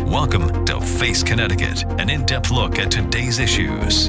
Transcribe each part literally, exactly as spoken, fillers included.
Welcome to Face Connecticut, an in-depth look at today's issues.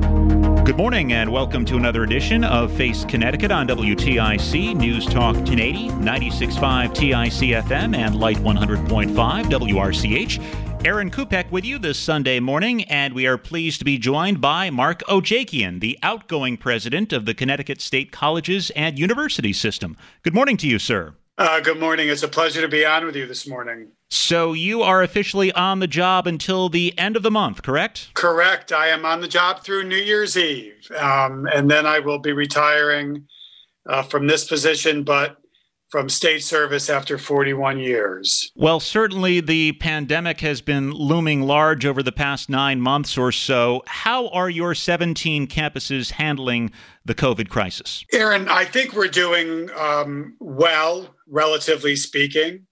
Good morning and welcome to another edition of Face Connecticut on W T I C News Talk ten eighty, ninety-six point five T I C F M and Light one hundred point five W R C H. Aaron Kupek with you this Sunday morning, and we are pleased to be joined by Mark Ojakian, the outgoing president of the Connecticut State Colleges and University System. Good morning to you, sir. Uh, good morning. It's a pleasure to be on with you this morning. So you are officially on the job until the end of the month, correct? Correct. I am on the job through New Year's Eve, um, and then I will be retiring uh, from this position, but from state service after forty-one years. Well, certainly the pandemic has been looming large over the past nine months or so. How are your seventeen campuses handling the COVID crisis? Aaron, I think we're doing um, well, relatively speaking.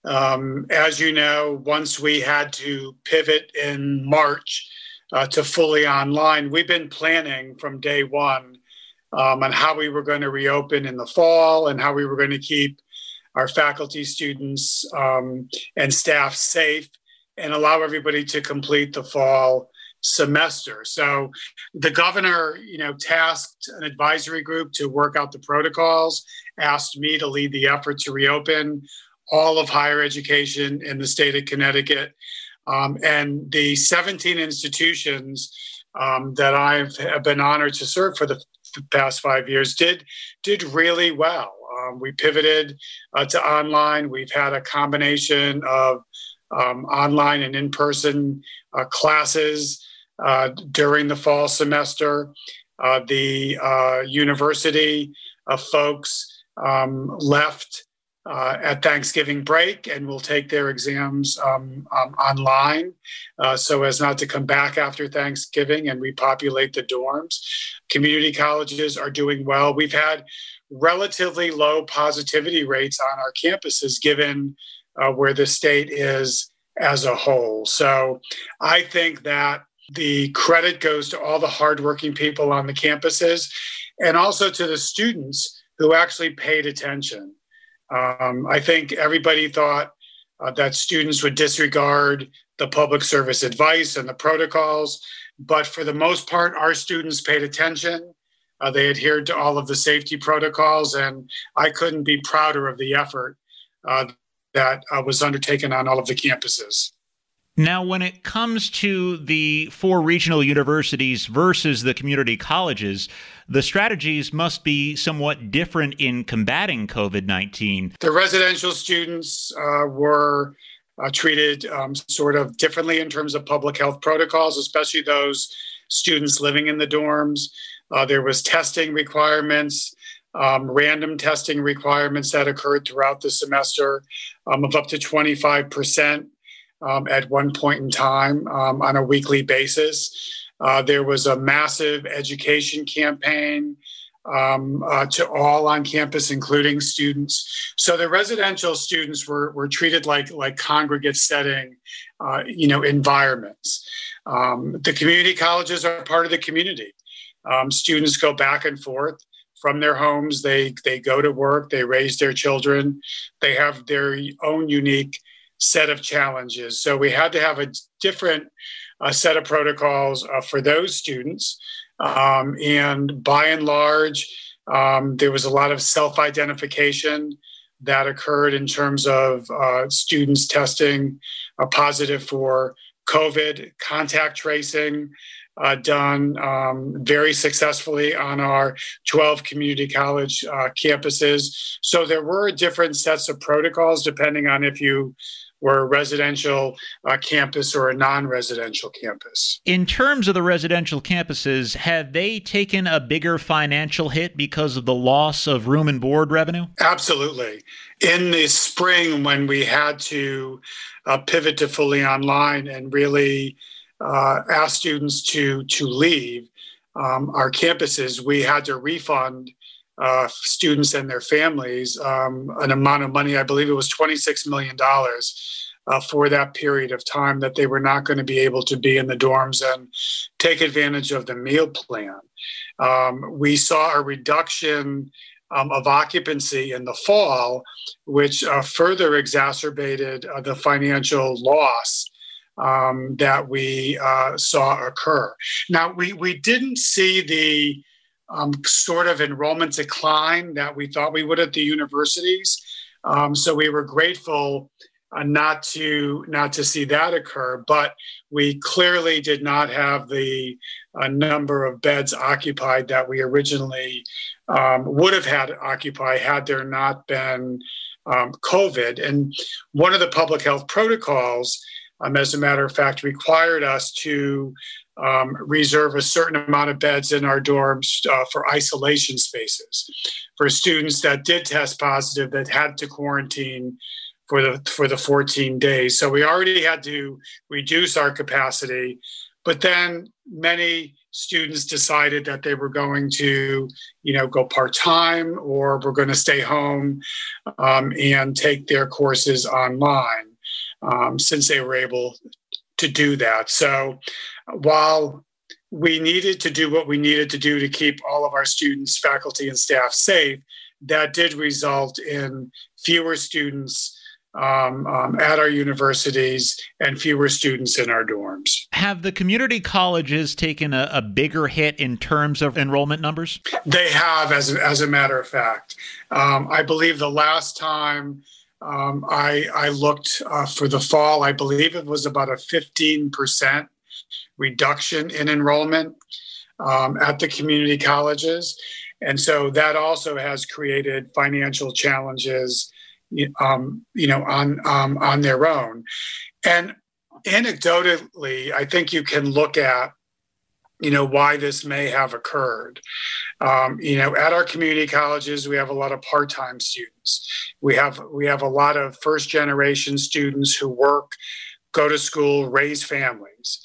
Um, as you know, once we had to pivot in March uh, to fully online, we've been planning from day one um, on how we were going to reopen in the fall and how we were going to keep our faculty, students, um, and staff safe and allow everybody to complete the fall semester. So the governor, you know, tasked an advisory group to work out the protocols, asked me to lead the effort to reopen all of higher education in the state of Connecticut. Um, and the seventeen institutions um, that I've have been honored to serve for the, the past five years did, did really well. Um, we pivoted uh, to online. We've had a combination of um, online and in-person uh, classes uh, during the fall semester. Uh, the uh, university of folks um, left Uh, at Thanksgiving break and will take their exams um, um, online uh, so as not to come back after Thanksgiving and repopulate the dorms. Community colleges are doing well. We've had relatively low positivity rates on our campuses given uh, where the state is as a whole. So I think that the credit goes to all the hardworking people on the campuses and also to the students who actually paid attention. Um, I think everybody thought uh, that students would disregard the public service advice and the protocols, but for the most part, our students paid attention. Uh, they adhered to all of the safety protocols, and I couldn't be prouder of the effort uh, that uh, was undertaken on all of the campuses. Now, when it comes to the four regional universities versus the community colleges, the strategies must be somewhat different in combating COVID nineteen. The residential students uh, were uh, treated um, sort of differently in terms of public health protocols, especially those students living in the dorms. Uh, there was testing requirements, um, random testing requirements that occurred throughout the semester um, of up to twenty-five percent. Um, at one point in time um, on a weekly basis. Uh, there was a massive education campaign um, uh, to all on campus, including students. So the residential students were, were treated like, like congregate setting, uh, you know, environments. Um, the community colleges are part of the community. Um, students go back and forth from their homes. They, they go to work, they raise their children. They have their own unique set of challenges. So we had to have a different uh, set of protocols uh, for those students. Um, and by and large, um, there was a lot of self-identification that occurred in terms of uh, students testing uh, positive for COVID, contact tracing uh, done um, very successfully on our twelve community college uh, campuses. So there were different sets of protocols depending on if you were a residential uh, campus or a non-residential campus. In terms of the residential campuses, have they taken a bigger financial hit because of the loss of room and board revenue? Absolutely. In the spring, when we had to uh, pivot to fully online and really uh, ask students to, to leave um, our campuses, we had to refund Uh, students and their families um, an amount of money, I believe it was twenty-six million dollars uh, for that period of time that they were not going to be able to be in the dorms and take advantage of the meal plan. Um, we saw a reduction um, of occupancy in the fall, which uh, further exacerbated uh, the financial loss um, that we uh, saw occur. Now, we, we didn't see the um, sort of enrollment decline that we thought we would at the universities. Um, so we were grateful uh, not to not to see that occur, but we clearly did not have the uh, number of beds occupied that we originally um, would have had occupied had there not been um, COVID. And one of the public health protocols, um, as a matter of fact, required us to um, reserve a certain amount of beds in our dorms uh, for isolation spaces for students that did test positive that had to quarantine for the for the fourteen days. So we already had to reduce our capacity, but then many students decided that they were going to, you know, go part-time or were going to stay home um, and take their courses online um, since they were able to do that. So while we needed to do what we needed to do to keep all of our students, faculty, and staff safe, that did result in fewer students Um, um, at our universities and fewer students in our dorms. Have the community colleges taken a, a bigger hit in terms of enrollment numbers? They have, as a, as a matter of fact. Um, I believe the last time um, I, I looked uh, for the fall, I believe it was about a fifteen percent reduction in enrollment um, at the community colleges. And so that also has created financial challenges Um, you know, on um, on their own. And anecdotally, I think you can look at, you know, why this may have occurred. Um, you know, at our community colleges, we have a lot of part-time students. We have we have a lot of first-generation students who work, go to school, raise families.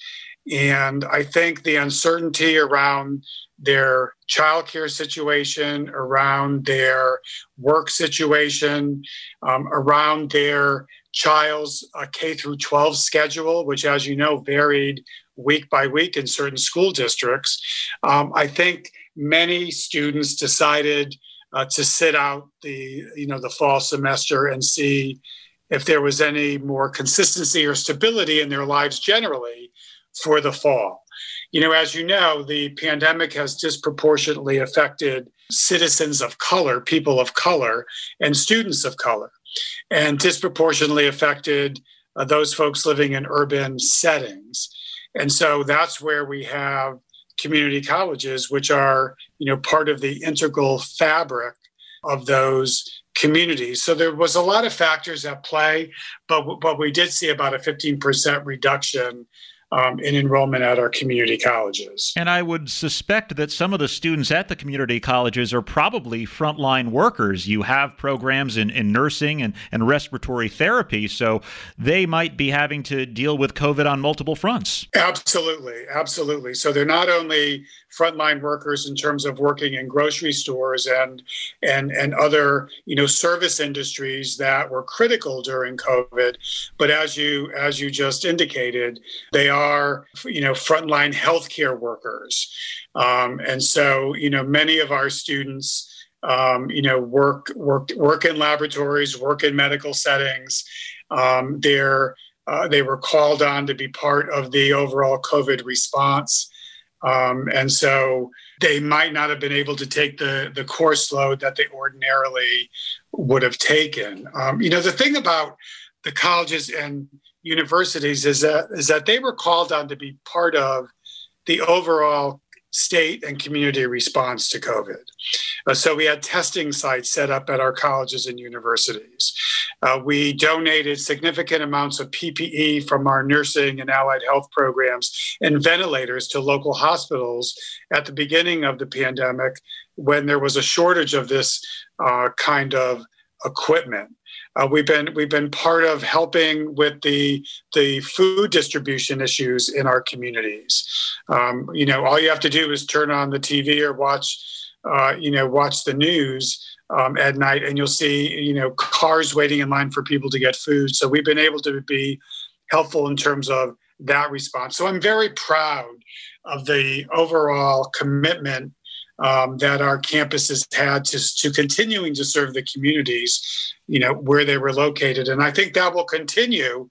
And I think the uncertainty around their childcare situation, around their work situation, um, around their child's uh, K through twelve schedule, which, as you know, varied week by week in certain school districts. Um, I think many students decided uh, to sit out the, you know, the fall semester and see if there was any more consistency or stability in their lives generally for the fall. You know, as you know, the pandemic has disproportionately affected citizens of color, people of color, and students of color, and disproportionately affected uh, those folks living in urban settings. And so that's where we have community colleges, which are, you know, part of the integral fabric of those communities. So there was a lot of factors at play, but, but we did see about a fifteen percent reduction Um, in enrollment at our community colleges. And I would suspect that some of the students at the community colleges are probably frontline workers. You have programs in, in nursing and, and respiratory therapy, so they might be having to deal with COVID on multiple fronts. Absolutely, absolutely. So they're not only frontline workers in terms of working in grocery stores and and and other, you know, service industries that were critical during COVID, but as you as you just indicated, they are, you know, frontline healthcare workers, um, and so, you know, many of our students, um, you know, work work work in laboratories, work in medical settings. Um, they're uh, they were called on to be part of the overall COVID response. Um, and so they might not have been able to take the, the course load that they ordinarily would have taken. Um, you know, the thing about the colleges and universities is that is that they were called on to be part of the overall state and community response to COVID. Uh, so we had testing sites set up at our colleges and universities. Uh, we donated significant amounts of P P E from our nursing and allied health programs and ventilators to local hospitals at the beginning of the pandemic when there was a shortage of this uh, kind of equipment. Uh, we've been we've been part of helping with the the food distribution issues in our communities. Um, you know, all you have to do is turn on the T V or watch, uh, you know, watch the news um, at night, and you'll see, you know, cars waiting in line for people to get food. So we've been able to be helpful in terms of that response. So I'm very proud of the overall commitment Um, that our campuses had to, to continuing to serve the communities, you know, where they were located. And I think that will continue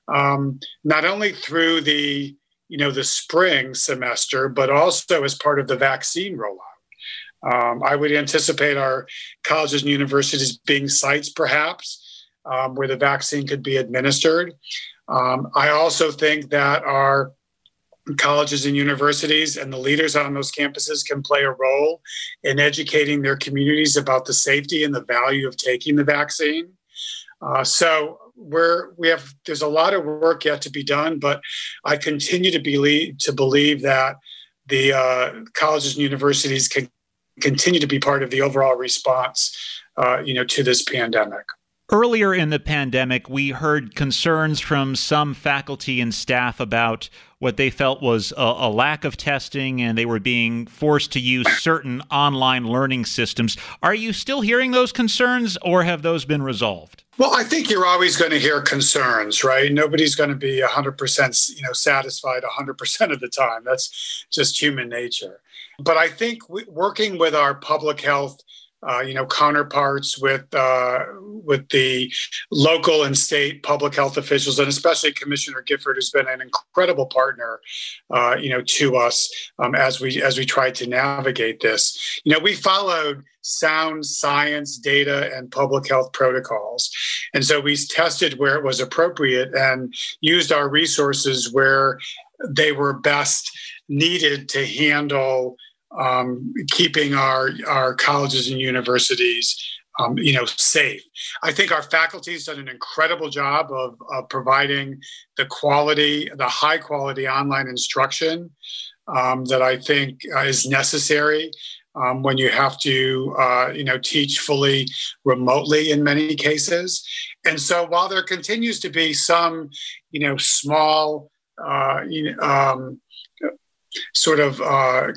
um, not only through the, you know, the spring semester, but also as part of the vaccine rollout. Um, I would anticipate our colleges and universities being sites, perhaps, um, where the vaccine could be administered. Um, I also think that our colleges and universities and the leaders on those campuses can play a role in educating their communities about the safety and the value of taking the vaccine. Uh, so we're we have there's a lot of work yet to be done, but I continue to believe to believe that the uh, colleges and universities can continue to be part of the overall response, uh, you know, to this pandemic. Earlier in the pandemic, we heard concerns from some faculty and staff about what they felt was a, a lack of testing, and they were being forced to use certain online learning systems. Are you still hearing those concerns, or have those been resolved? Well, I think you're always going to hear concerns, right? Nobody's going to be one hundred percent, you know, satisfied one hundred percent of the time. That's just human nature. But I think we, working with our public health Uh, you know, counterparts with uh, with the local and state public health officials, and especially Commissioner Gifford, who's been an incredible partner, uh, you know, to us um, as we as we tried to navigate this. You know, we followed sound science, data, and public health protocols, and so we tested where it was appropriate and used our resources where they were best needed to handle Um, keeping our our colleges and universities, um, you know, safe. I think our faculty has done an incredible job of, of providing the quality, the high quality online instruction um, that I think uh, is necessary um, when you have to, uh, you know, teach fully remotely in many cases. And so, while there continues to be some, you know, small, uh, you know, um, sort of uh,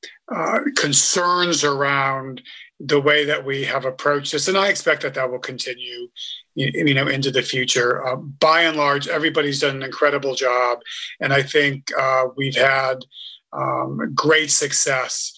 Uh, concerns around the way that we have approached this, and I expect that that will continue, you know, into the future. Uh, by and large, everybody's done an incredible job, and I think uh, we've had um, great success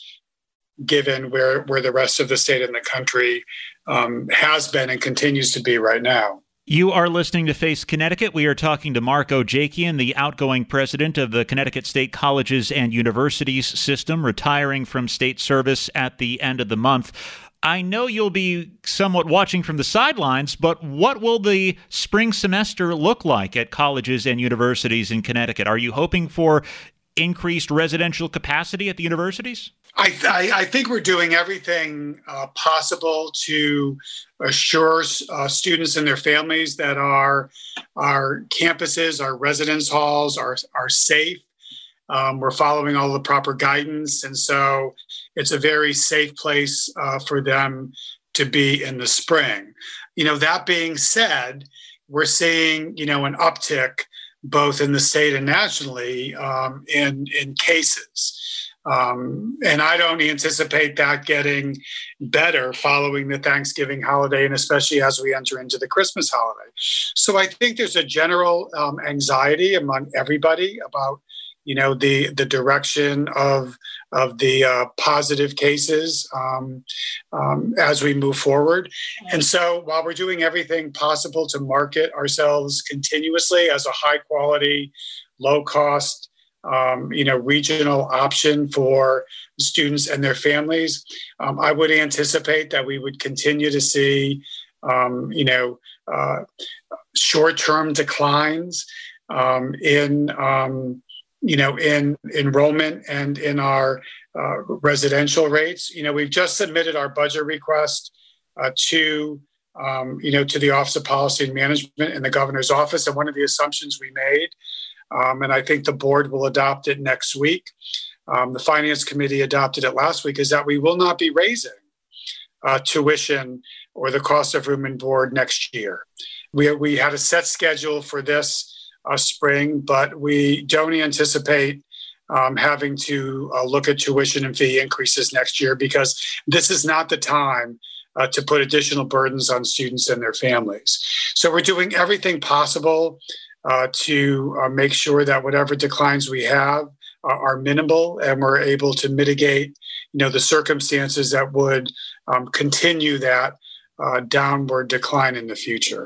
given where where the rest of the state and the country um, has been and continues to be right now. You are listening to Face Connecticut. We are talking to Mark Ojakian, the outgoing president of the Connecticut State Colleges and Universities System, retiring from state service at the end of the month. I know you'll be somewhat watching from the sidelines, but what will the spring semester look like at colleges and universities in Connecticut? Are you hoping for increased residential capacity at the universities? I, th- I think we're doing everything uh, possible to assure uh, students and their families that our our campuses, our residence halls are are safe. Um, we're following all the proper guidance, and so it's a very safe place uh, for them to be in the spring. You know, that being said, we're seeing, you know, an uptick both in the state and nationally um, in in cases. Um, and I don't anticipate that getting better following the Thanksgiving holiday, and especially as we enter into the Christmas holiday. So I think there's a general um, anxiety among everybody about, you know, the the direction of of the uh, positive cases um, um, as we move forward. And so while we're doing everything possible to market ourselves continuously as a high quality, low cost, Um, you know, regional option for students and their families, um, I would anticipate that we would continue to see, um, you know, uh, short-term declines um, in, um, you know, in enrollment and in our uh, residential rates. You know, we've just submitted our budget request uh, to, um, you know, to the Office of Policy and Management in the governor's office, and one of the assumptions we made, Um, and I think the board will adopt it next week. Um, the Finance Committee adopted it last week, is that we will not be raising uh, tuition or the cost of room and board next year. We, we had a set schedule for this uh, spring, but we don't anticipate um, having to uh, look at tuition and fee increases next year, because this is not the time uh, to put additional burdens on students and their families. So we're doing everything possible Uh, to uh, make sure that whatever declines we have uh, are minimal, and we're able to mitigate, you know, the circumstances that would um, continue that uh, downward decline in the future.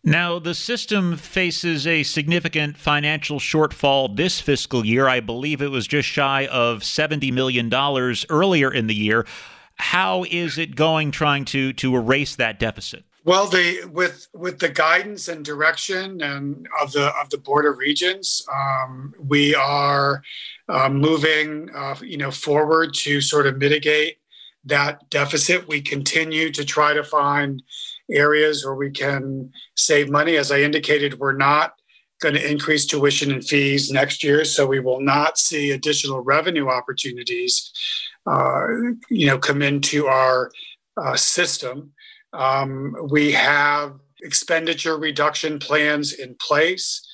Now, the system faces a significant financial shortfall this fiscal year. I believe it was just shy of seventy million dollars earlier in the year. How is it going trying to, to erase that deficit? Well, the with with the guidance and direction and of the of the Board of Regents, um, we are uh, moving, uh, you know, forward to sort of mitigate that deficit. We continue to try to find areas where we can save money. As I indicated, we're not going to increase tuition and fees next year, so we will not see additional revenue opportunities, uh, you know, come into our uh, system. Um, we have expenditure reduction plans in place.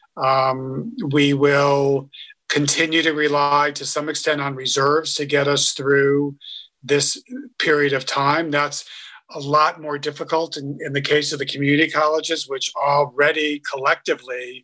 Um, we will continue to rely to some extent on reserves to get us through this period of time. That's a lot more difficult in, in the case of the community colleges, which already collectively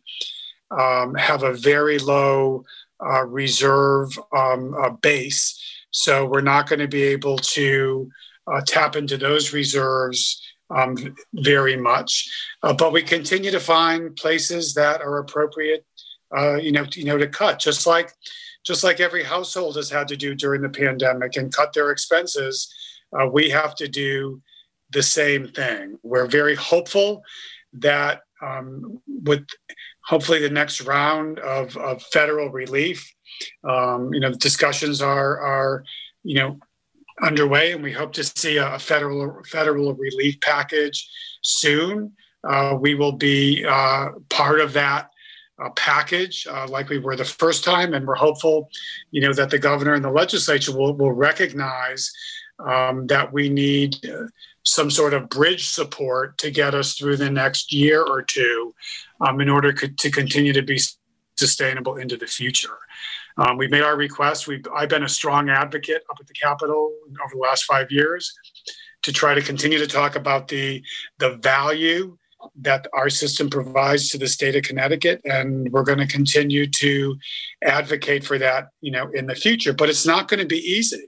um, have a very low uh, reserve um, uh, base. So we're not going to be able to uh, tap into those reserves um, very much. Uh, but we continue to find places that are appropriate, uh, you know, you know, to cut, just like just like every household has had to do during the pandemic and cut their expenses. Uh, we have to do the same thing. We're very hopeful that um, with hopefully the next round of, of federal relief, um, you know, the discussions are are you know underway, and we hope to see a federal federal relief package soon. Uh, we will be uh, part of that uh, package, uh, like we were the first time, and we're hopeful, you know, that the governor and the legislature will will recognize um, that we need Uh, some sort of bridge support to get us through the next year or two um, in order co- to continue to be sustainable into the future. Um, we've made our requests. We've, I've been a strong advocate up at the Capitol over the last five years to try to continue to talk about the, the value that our system provides to the state of Connecticut. And we're going to continue to advocate for that, you know, in the future, but it's not going to be easy.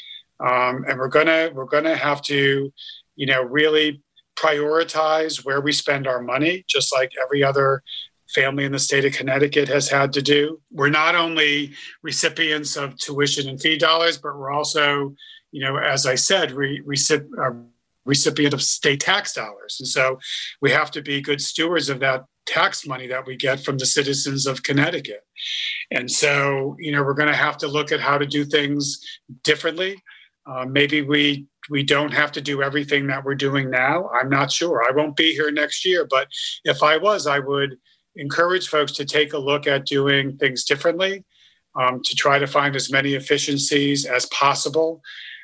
Um, and we're going to, we're going to have to, you know, really prioritize where we spend our money, just like every other family in the state of Connecticut has had to do. We're not only recipients of tuition and fee dollars, but we're also, you know, as I said, re- recip- uh, recipient of state tax dollars. And so we have to be good stewards of that tax money that we get from the citizens of Connecticut. And so, you know, we're going to have to look at how to do things differently. Uh, maybe we we don't have to do everything that we're doing now. I'm not sure. I won't be here next year, but if I was, I would encourage folks to take a look at doing things differently, um, to try to find as many efficiencies as possible.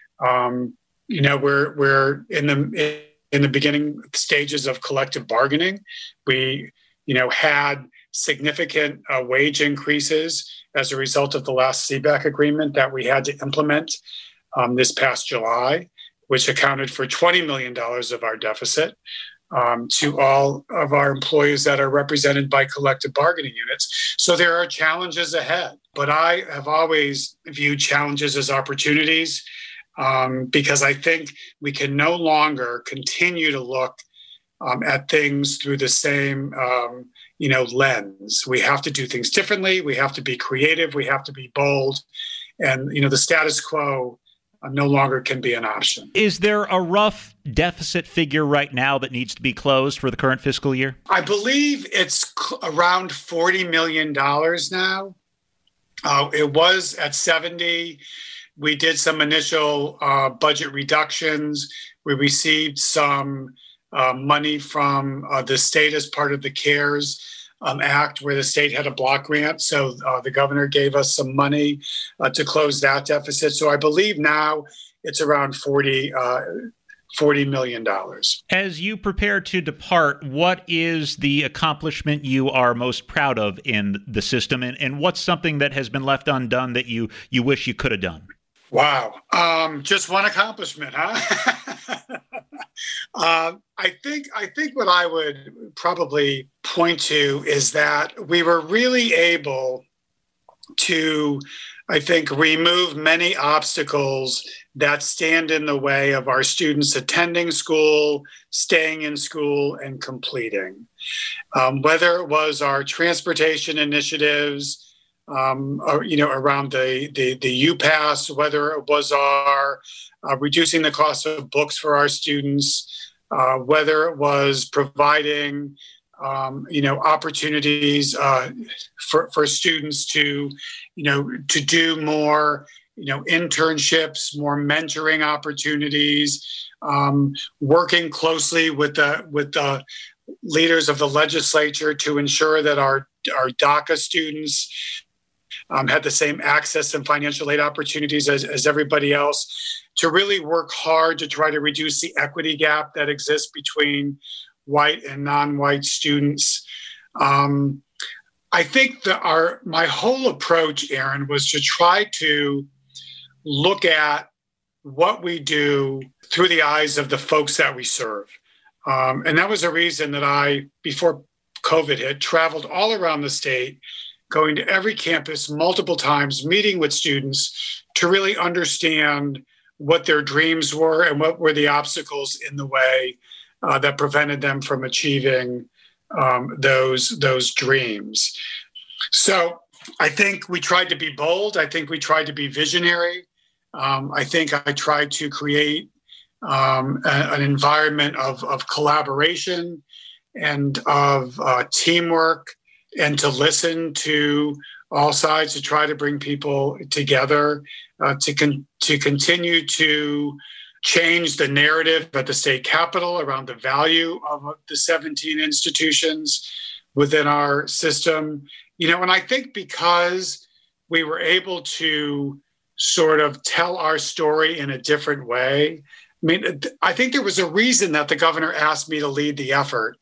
Um, you know, we're we're in the in the beginning stages of collective bargaining. We, you know, had significant uh, wage increases as a result of the last C BAC agreement that we had to implement um, this past July, which accounted for twenty million dollars of our deficit. Um, to all of our employees that are represented by collective bargaining units. So there are challenges ahead, but I have always viewed challenges as opportunities um, because I think we can no longer continue to look um, at things through the same um, you know, lens. We have to do things differently. We have to be creative. We have to be bold. And, you know, the status quo Uh, no longer can be an option. Is there a rough deficit figure right now that needs to be closed for the current fiscal year? I believe it's cl- around forty million dollars now. Uh, it was at seventy. We did some initial uh, budget reductions. We received some uh, money from uh, the state as part of the CARES Um, Act, where the state had a block grant. So uh, the governor gave us some money uh, to close that deficit. So I believe now it's around forty, uh, forty million dollars. As you prepare to depart, what is the accomplishment you are most proud of in the system? And, and what's something that has been left undone that you, you wish you could have done? Wow. Um, just one accomplishment, huh? uh, I think I think what I would probably point to is that we were really able to, I think, remove many obstacles that stand in the way of our students attending school, staying in school, and completing. Um, whether it was our transportation initiatives, um, or, you know, around the, the, the UPass, whether it was our uh, reducing the cost of books for our students, uh, whether it was providing, um, you know, opportunities uh, for, for students to, you know, to do more, you know, internships, more mentoring opportunities, um, working closely with the with the leaders of the legislature to ensure that our our DACA students um, had the same access and financial aid opportunities as, as everybody else, to really work hard to try to reduce the equity gap that exists between white and non-white students. Um, I think that our my whole approach, Aaron, was to try to look at what we do through the eyes of the folks that we serve. Um, and that was a reason that I, before COVID hit, traveled all around the state, going to every campus multiple times, meeting with students to really understand what their dreams were and what were the obstacles in the way uh, that prevented them from achieving um, those, those dreams. So I think we tried to be bold. I think we tried to be visionary. Um, I think I tried to create um, a, an environment of, of collaboration and of uh, teamwork, and to listen to all sides, to try to bring people together, uh, to con- to continue to change the narrative at the state capitol around the value of the seventeen institutions within our system. You know, and I think because we were able to sort of tell our story in a different way. I mean, I think there was a reason that the governor asked me to lead the effort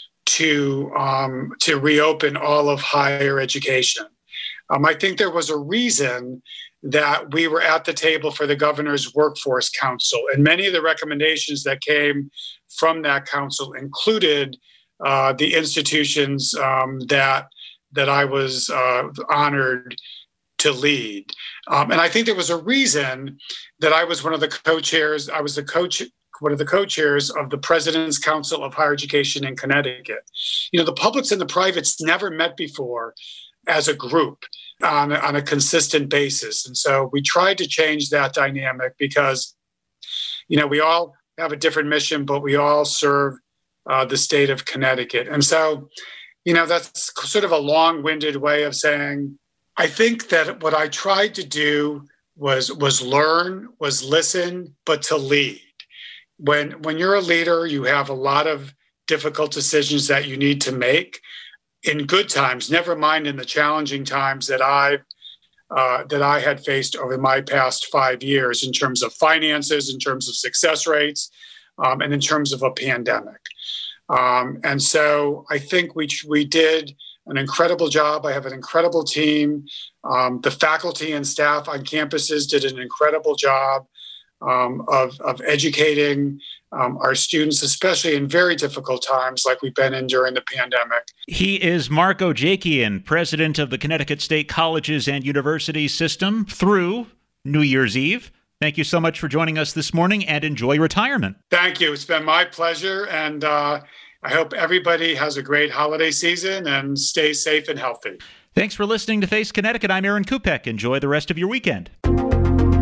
to um, to reopen all of higher education. Um, I think there was a reason that we were at the table for the governor's workforce council, and many of the recommendations that came from that council included uh, the institutions um, that that I was uh, honored to lead. Um, and I think there was a reason that I was one of the co-chairs, I was the coach, one of the co-chairs of the President's Council of Higher Education in Connecticut. You know, the publics and the privates never met before as a group on, on a consistent basis. And so we tried to change that dynamic because, you know, we all have a different mission, but we all serve uh, the state of Connecticut. And so, you know, that's sort of a long-winded way of saying, I think that what I tried to do was was learn, was listen, but to lead. When when you're a leader, you have a lot of difficult decisions that you need to make in good times, never mind in the challenging times that I uh, that I had faced over my past five years in terms of finances, in terms of success rates, um, and in terms of a pandemic. Um, and so I think we we did an incredible job. I have an incredible team. Um, the faculty and staff on campuses did an incredible job um, of, of educating um, our students, especially in very difficult times like we've been in during the pandemic. He is Mark Ojakian, president of the Connecticut State Colleges and Universities System through New Year's Eve. Thank you so much for joining us this morning, and enjoy retirement. Thank you. It's been my pleasure. And uh, I hope everybody has a great holiday season and stay safe and healthy. Thanks for listening to Face Connecticut. I'm Aaron Kupek. Enjoy the rest of your weekend.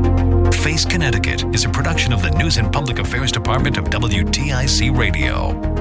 Face Connecticut is a production of the News and Public Affairs Department of W T I C Radio.